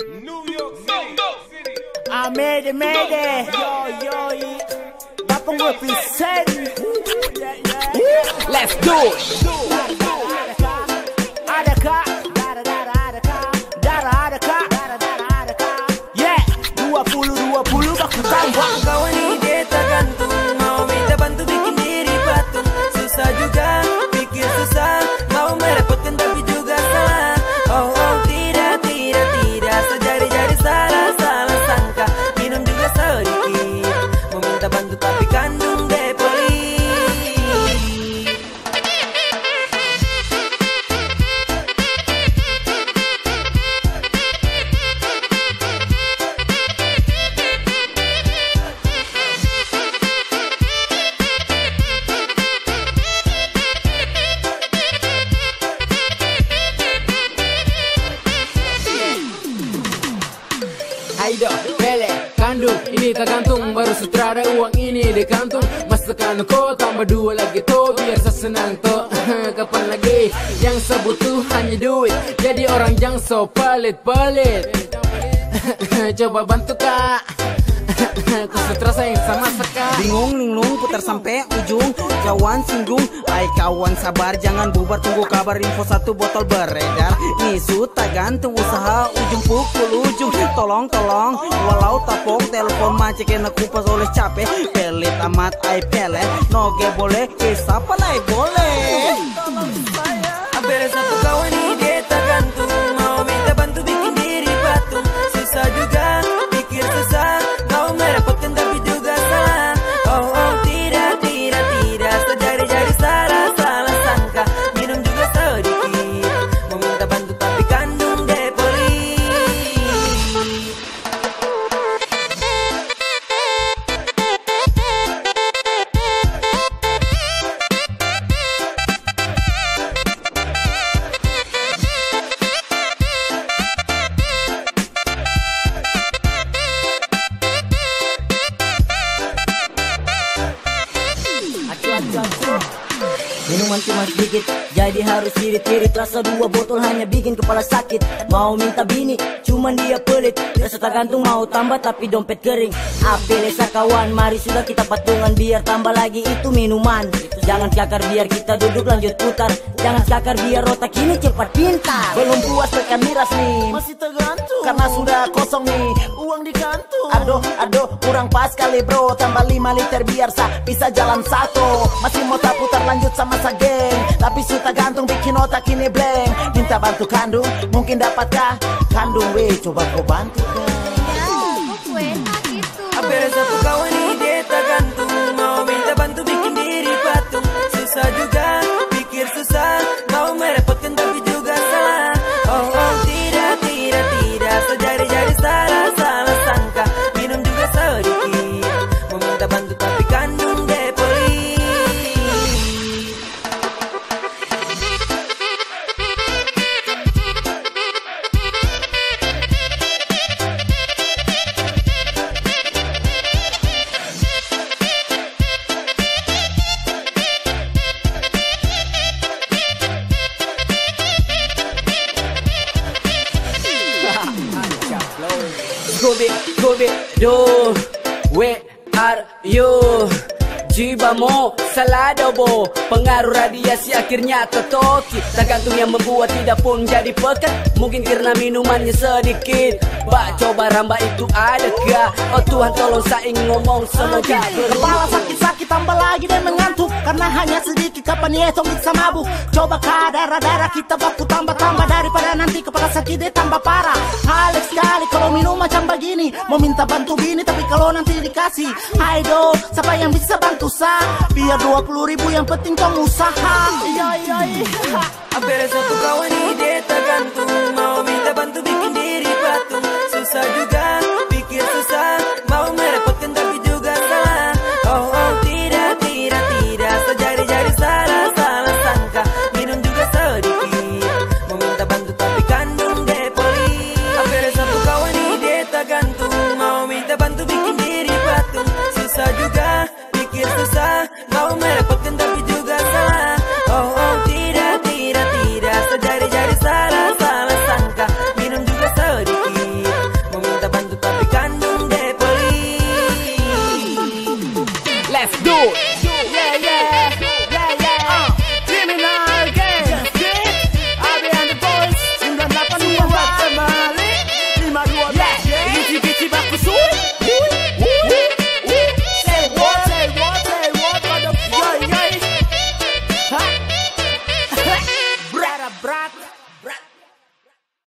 New York City. I made it. Yo. Bapak represent. Let's do it. Adakah? Yeah, 20 baku tambah. Kawan ide tergantung, mau minta bantu bikin diri patung. Susah juga, pikir susah, mau merepotkan tapi juga salah. Oh tidak, sejari-jari salah sangka. Minum juga sedikit, mau minta bantu tapi kandung depoli. Aido, pele, kandung, ini tergantung. Baru sutradara uang ini di kantung. Mas tekan ko, tambah 2 lagi tuh. Biar saya senang tuh. Kapan lagi? Yang sebutuh hanya duit. Jadi orang yang so pelit. Coba bantu kak. Kusutra sayang sama sekali. Bingung linglung putar sampai ujung. Jauhan singgung. Hai kawan sabar jangan bubar, tunggu kabar info 1 botol beredar. Nisu tak gantung usaha ujung pukul ujung. Tolong walau tapok telepon macet kena kupas oleh capek. Pelit amat ai pelet. Noge boleh kisah panai boleh. Hampir satu kawan ide tergantung, mau minta bantu bikin diri patung. Susah juga, pikir susah, mau merepotkan tapi juga salah. Oh tidak, sejari-jari salah sangka. Minum juga sedikit, mau minta bantu tapi kandung depoli. Minuman cuma sedikit, jadi harus irit-irit. Rasa 2 botol hanya bikin kepala sakit. Mau minta bini, cuman dia pelit. Rasa tak gantung mau tambah tapi dompet kering. Apelesa kawan, mari sudah kita patungan. Biar tambah lagi itu minuman. Jangan cakar biar kita duduk lanjut putar. Jangan cakar biar otak ini cepat pintar. Belum puas tekan miras nih, Masih tergantung karena sudah kosong nih. uang di kantung. Aduh, kurang pas kali bro. Tambah 5 liter biar bisa jalan satu. Masih mau tak putar lanjut sama sa geng. Tapi sudah gantung bikin otak ini blank. Minta bantu kandung, mungkin dapatkah? Kandung weh, coba kau bantu kah? Hampir satu kawan ide tergantung, mau minta bantu bikin diri patung. Susah juga, pikir susah, mau merepotkan tapi juga salah. Oh tidak, sejari-jari salah sangka. Minum juga sedikit, mau minta bantu tapi kandung depoli. Gobe, do, where are you? Jibamo, saladobo. Pengaruh radiasi akhirnya tertoki. Tergantung yang membuat tidak pun jadi pekat. Mungkin karena minumannya sedikit. Bak coba rambah itu adakah? Oh Tuhan tolong saya ingin ngomong semoga Kepala sakit tambah lagi dan mengantuk. Karena hanya sedikit kapan yetong bisa mabuk. Coba darah kita baku tambah-tambah. Daripada nanti kepala sakit dia tambah parah. Halus sekali kalau minum macam begini. Mau minta bantu bini tapi kalau nanti dikasih. Aido, siapa yang bisa bantu sah? Biar 20.000 yang penting tong usaha. Hampir satu kawan ide tergantung, mau minta bantu bikin diri patung. Susah juga, pikir susah, mau merepotkan tapi juga salah. Oh tidak, sejari-jari salah sangka. Minum juga sedikit, mau minta bantu tapi kandung depoli. Hampir satu kawan ide tergantung, mau minta bantu bikin diri patung. Susah juga, pikir susah, mau merepotkan tapi juga salah. Oh tidak, sejari-jari salah Yeah, yeah.